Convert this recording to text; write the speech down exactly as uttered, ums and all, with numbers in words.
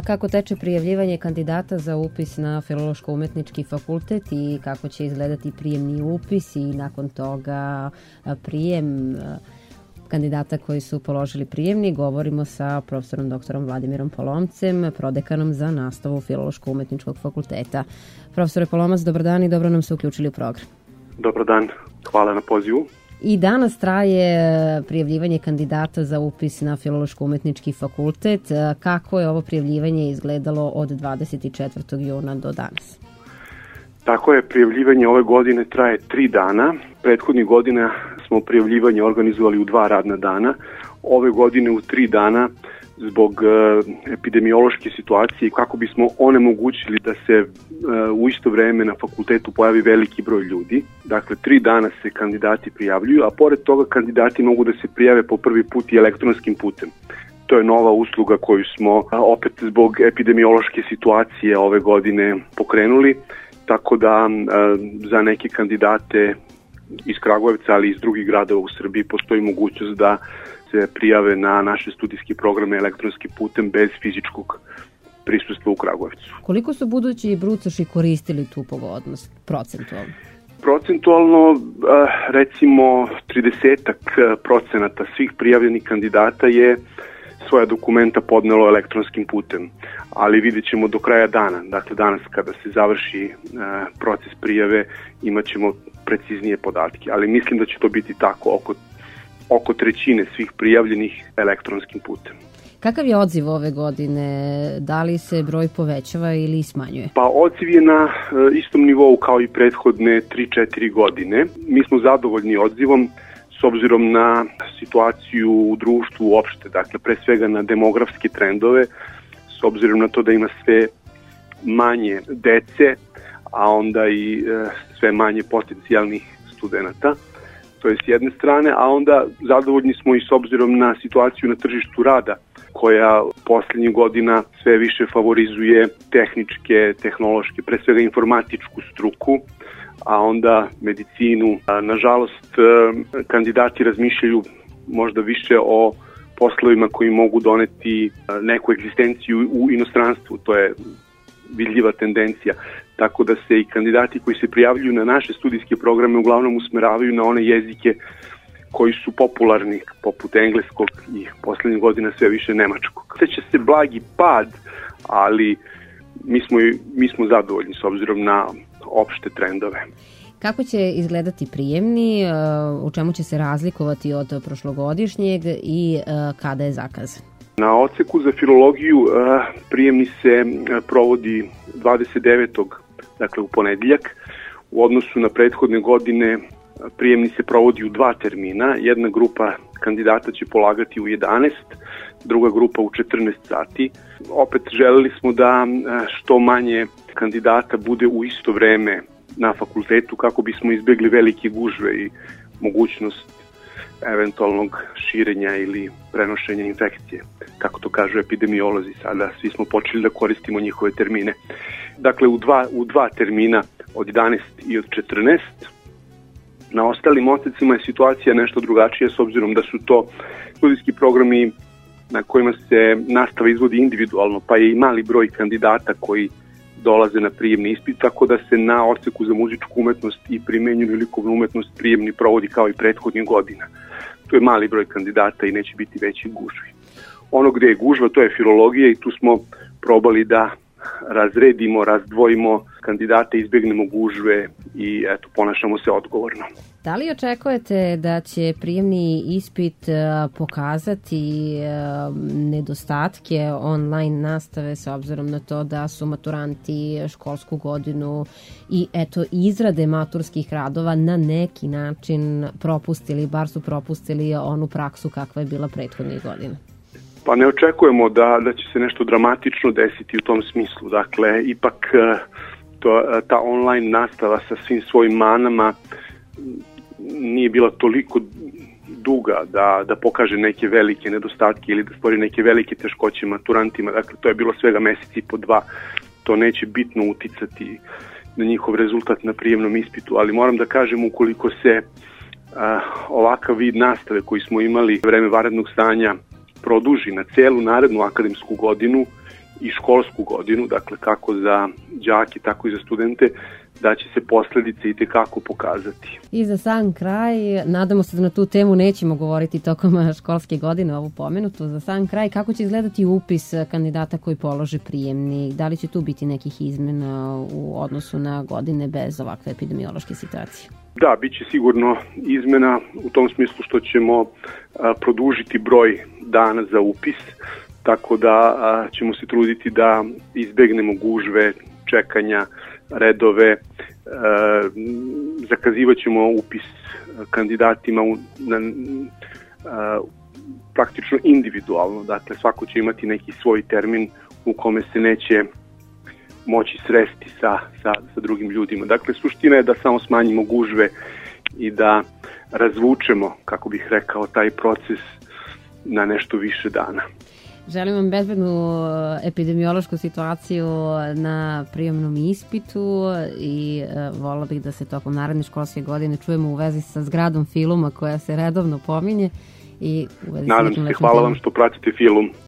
A kako teče prijavljivanje kandidata za upis na Filološko-umetnički fakultet i kako će izgledati prijemni upis i nakon toga prijem kandidata koji su položili prijemni, govorimo sa profesorom doktorom Vladimirom Polomcem, prodekanom za nastavu Filološko-umetničkog fakulteta. Profesore Polomac, dobar dan i dobro nam se uključili u program. Dobar dan, hvala na pozivu. I danas traje prijavljivanje kandidata za upis na Filološko-umetnički fakultet. Kako je ovo prijavljivanje izgledalo od dvadeset četvrtog juna do danas? Tako je, prijavljivanje ove godine traje tri dana. Prethodnih godina smo prijavljivanje organizovali u dva radna dana. Ove godine u tri dana zbog epidemiološke situacije i kako bismo onemogućili da se u isto vreme na fakultetu pojavi veliki broj ljudi. Dakle, tri dana se kandidati prijavljuju, a pored toga kandidati mogu da se prijave po prvi put i elektronskim putem. To je nova usluga koju smo opet zbog epidemiološke situacije ove godine pokrenuli, tako da za neke kandidate iz Kragujevca, ali i iz drugih gradova u Srbiji postoji mogućnost da se prijave na naše studijske programe elektronskim putem bez fizičkog prisustva u Kragujevcu. Koliko su budući brucoši koristili tu pogodnost procentualno? Procentualno, recimo, trideset procenata svih prijavljenih kandidata je svoja dokumenta podnelo elektronskim putem, ali vidjet ćemo do kraja dana. Dakle, danas kada se završi proces prijave imat ćemo preciznije podatke, ali mislim da će to biti tako oko oko trećine svih prijavljenih elektronskim putem. Kakav je odziv ove godine? Da li se broj povećava ili smanjuje? Pa odziv je na istom nivou kao i prethodne tri četiri godine. Mi smo zadovoljni odzivom s obzirom na situaciju u društvu uopšte, dakle pre svega na demografske trendove, s obzirom na to da ima sve manje dece, a onda i sve manje potencijalnih studenata. To je s jedne strane, a onda zadovoljni smo i s obzirom na situaciju na tržištu rada, koja poslednjih godina sve više favorizuje tehničke, tehnološke, pre svega informatičku struku, a onda medicinu. Nažalost, kandidati razmišljaju možda više o poslovima koji mogu doneti neku egzistenciju u inostranstvu, to je vidljiva tendencija. Tako da se i kandidati koji se prijavljuju na naše studijske programe uglavnom usmeravaju na one jezike koji su popularni, poput engleskog i poslednjih godina sve više nemačkog. Seća se blagi pad, ali mi smo, mi smo zadovoljni s obzirom na opšte trendove. Kako će izgledati prijemni, u čemu će se razlikovati od prošlogodišnjeg i kada je zakazan? Na odseku za filologiju prijemni se provodi dvadeset devetog dakle u ponedeljak. U odnosu na prethodne godine prijemni se provodi u dva termina. Jedna grupa kandidata će polagati u jedanaest, druga grupa u četrnaest sati. Opet želeli smo da što manje kandidata bude u isto vreme na fakultetu kako bismo izbjegli velike gužve i mogućnost eventualnog širenja ili prenošenja infekcije, kako to kažu epidemiolozi. Sada svi smo počeli da koristimo njihove termine. Dakle, u dva, u dva termina od jedanaest i od četrnaest. Na ostalim odsecima je situacija nešto drugačija s obzirom da su to studijski programi na kojima se nastava izvodi individualno, pa je i mali broj kandidata koji dolaze na prijemni ispit, tako da se na odseku za muzičku umetnost i primenjenu likovnu umetnost prijemni provodi kao i prethodnih godina. To je mali broj kandidata i neće biti veći gužvi. Ono gde je gužva, to je filologija i tu smo probali da razredimo, razdvojimo kandidate, izbjegnemo gužve i eto, ponašamo se odgovorno. Da li očekujete da će prijemni ispit pokazati nedostatke online nastave s obzirom na to da su maturanti školsku godinu i eto izrade maturskih radova na neki način propustili, bar su propustili onu praksu kakva je bila prethodnih godina? Pa ne očekujemo da, da će se nešto dramatično desiti u tom smislu. Dakle, ipak to, ta online nastava sa svim svojim manama nije bila toliko duga da, da pokaže neke velike nedostatke ili da stvori neke velike teškoće maturantima. Dakle, to je bilo svega meseci i po dva. To neće bitno uticati na njihov rezultat na prijemnom ispitu, ali moram da kažem, ukoliko se a, ovakav vid nastave koji smo imali vreme vanrednog stanja produži na celu narednu akademsku godinu i školsku godinu, dakle kako za đake, tako i za studente, da će se posledice i tekako pokazati. I za sam kraj, nadamo se da na tu temu nećemo govoriti tokom školske godine, ovu pomenutu, za sam kraj, kako će izgledati upis kandidata koji polože prijemni? Da li će tu biti nekih izmena u odnosu na godine bez ovakve epidemiološke situacije? Da, bit će sigurno izmena u tom smislu što ćemo a, produžiti broj dana za upis, tako da a, ćemo se truditi da izbegnemo gužve, čekanja, redove, e, zakazivat ćemo upis kandidatima u, na, a, praktično individualno, dakle svako će imati neki svoj termin u kome se neće moći sresti sa, sa, sa drugim ljudima. Dakle, suština je da samo smanjimo gužve i da razvučemo, kako bih rekao, taj proces na nešto više dana. Želim vam bezbednu epidemiološku situaciju na prijemnom ispitu i volila bih da se tokom naredne školske godine čujemo u vezi sa zgradom Filuma koja se redovno pominje. I u vezi Nadam se, hvala vam što pratite Filum.